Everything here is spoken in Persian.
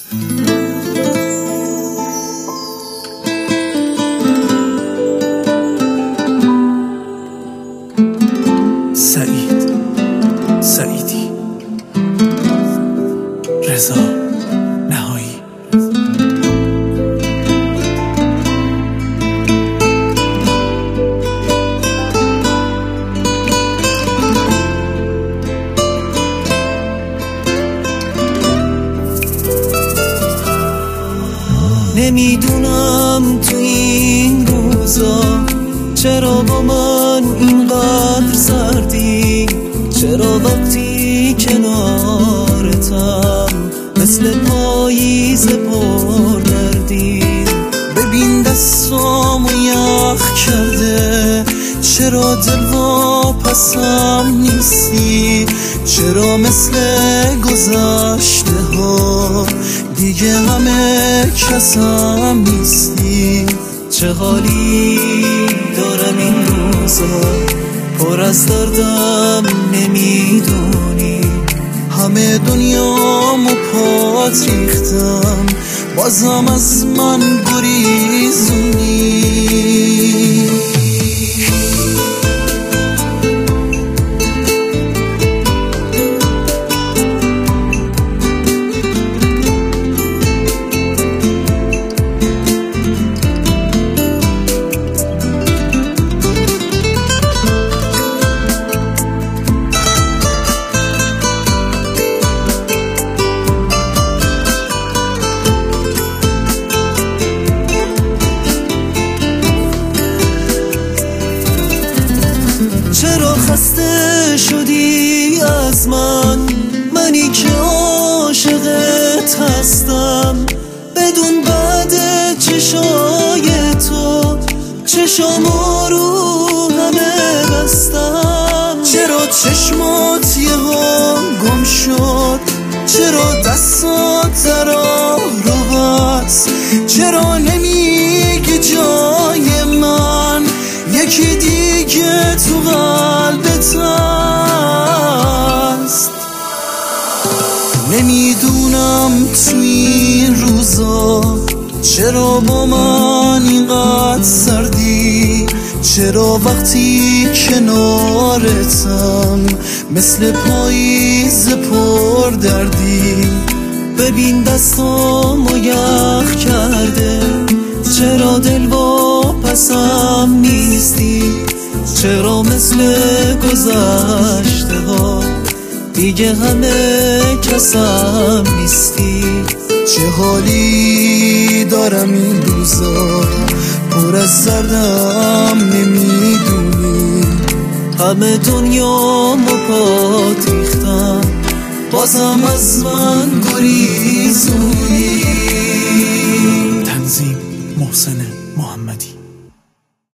سعیدی رضا نهایی. نمیدونم تو این روزا چرا با من اینقدر سردی، چرا وقتی کنارتم مثل پاییز پردردی. ببین دستامو یخ کرده، چرا دل واپسم نیستی، چرا مثل گذشته ها دیگه همه کسم نیستی. چه حالی دارم این روزا، پر از دردم نمیدونی، همه دنیامو پات ریختم، بازم از من گریزونی. چرا خسته شدی از من، منی که عاشقت هستم، بدون بعد چشای تو چشامو رو همه بستم. چرا چشمات یه ها گم شد، چرا دستات در رو هست، چرا نمیگی جای من یکی دیگه تو قلبت هست. نمیدونم تو این روزا چرا با من اینقدر سردی، چرا وقتی کنارتم مثل پاییز پردردی. ببین دستامو یخ کرده، چرا دل واپسم نیستی، چرا مثل گذشته ها دیگه همه کسم نیستی. چه حالی دارم این روزا، پر از دردم نمیدونی، همه دنیامو پات ریختم، بازم از من گریزونی.